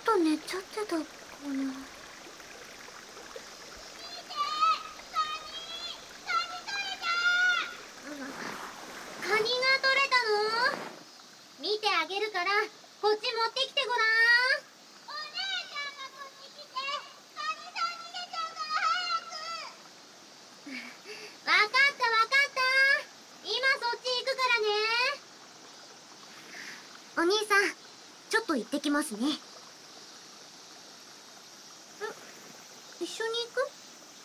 と寝ちゃってたかな。カニが取れたの？見てあげるからこっち持ってきてごらん。お姉ちゃんがこっち来て、カニさん逃げちゃうから早く。わかったわかった、今そっち行くからね。お兄さん、ちょっと行ってきますね。一緒に行く？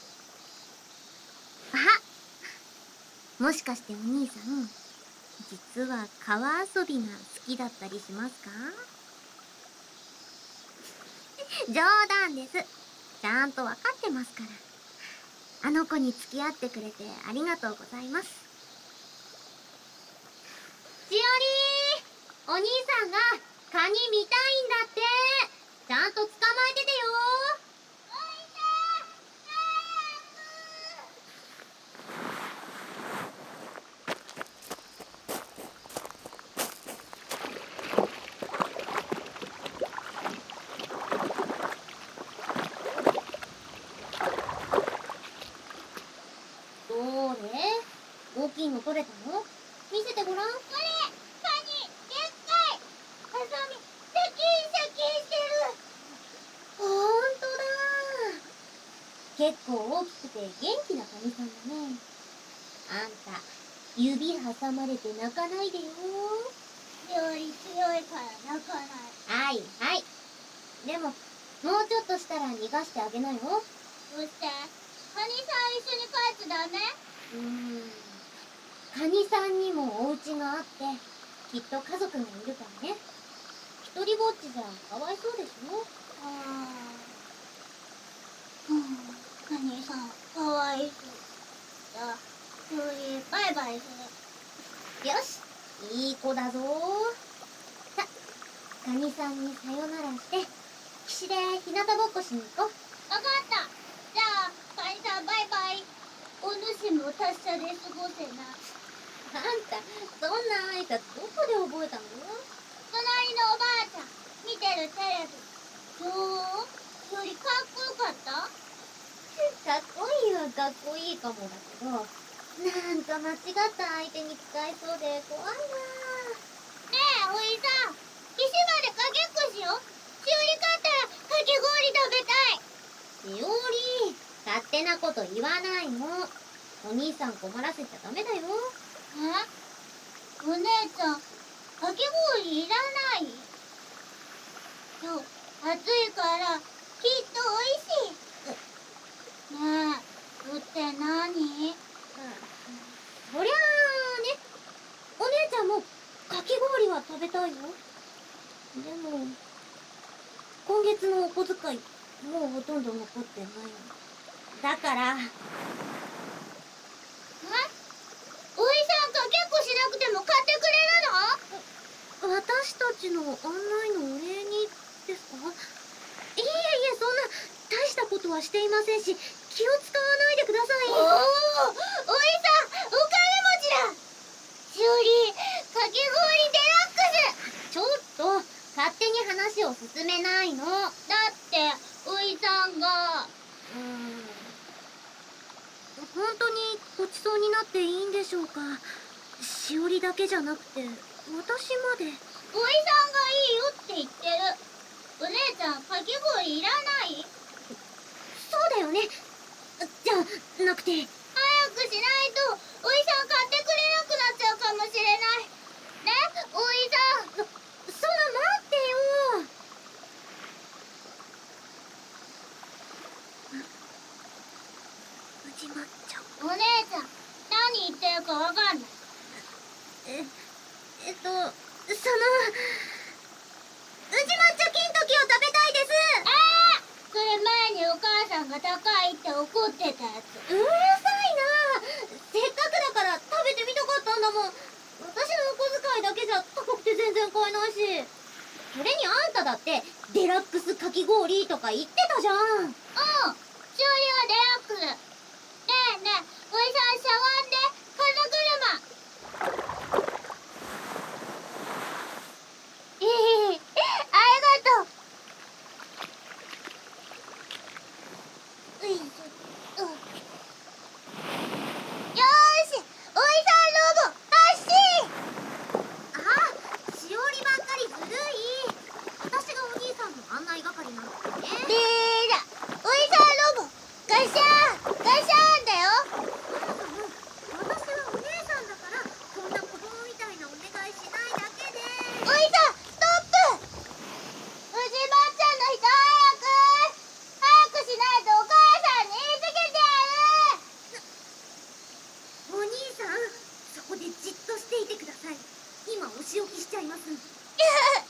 あ、もしかしてお兄さん、実は川遊びが好きだったりしますか？冗談です。ちゃんとわかってますから。あの子に付き合ってくれてありがとうございます。しおりー、お兄さんがカニ見たいんだって。ちゃんと捕まえててよ。どれ？大きいの取れたの？見せてごらん。これ、カニ、でっかい。ハサミ、シャキンシャキンしてる。ほんとだ。結構大きくて元気なカニさんだね。あんた、指挟まれて泣かないでよ。より強いから泣かない。はいはい。でも、もうちょっとしたら逃がしてあげなよ。どうして？カニさん一緒に帰っちゃダメ？カニさんにもお家があって、きっと家族がいるからね。一人ぼっちじゃかわいそうでしょ？カニさん、かわいそう。じゃあ、それバイバイする。よし、いい子だぞ。さ、カニさんにさよならして、岸で日向ぼっこしに行こう。わかった。じゃあ、カニさんバイバイ。お主も達者で過ごせな。あんた、そんな挨拶どこで覚えたの？隣のおばあちゃん、見てるテレビ。どう？よりかっこよかった？かっこいいはかっこいいかもだけど、なんか間違った相手に使いそうで怖いな。ねえ、おいさん、岸までかけっこしよう。しおり勝ったらかき氷食べたい。しおり、勝手なこと言わないの。お兄さん困らせちゃダメだよ。お姉ちゃん、かき氷いらない？今日、暑いからきっとおいしい。ねえ、そって何？そりゃあね、お姉ちゃんもかき氷は食べたいよ。でも、今月のお小遣い、もうほとんど残ってないの。だから、おいさんかけっこしなくても買ってくれるの？私たちの案内のお礼にですか？いえいえ、そんな大したことはしていませんし、気を使わないでください。おいさん、お金持ちだ。しおり、かき氷デラックス。ちょっと、勝手に話を進めないの。だって、おいさんが。本当にごちそうになっていいんでしょうか？しおりだけじゃなくて、私まで。おいさんがいいよって言ってる。お姉ちゃん、かき氷いらない？そうだよね。じゃあ、なくて。早くしないと、おいさん買ってくれなくなっちゃうかもしれない。ね、おいさん。そんな待ってよ。始まっちゃう。お姉ちゃん、何言ってるかわかんない。宇治抹茶金時を食べたいです。それ前にお母さんが高いって怒ってたやつ。うるさいな。せっかくだから食べてみたかったんだもん。私のお小遣いだけじゃ高くて全然買えないし。それにあんただってデラックスかき氷とか言ってたじゃん。しおりはデラックス。ねえねえ、おいさんしゃがんで。風車。ありがとう。 います。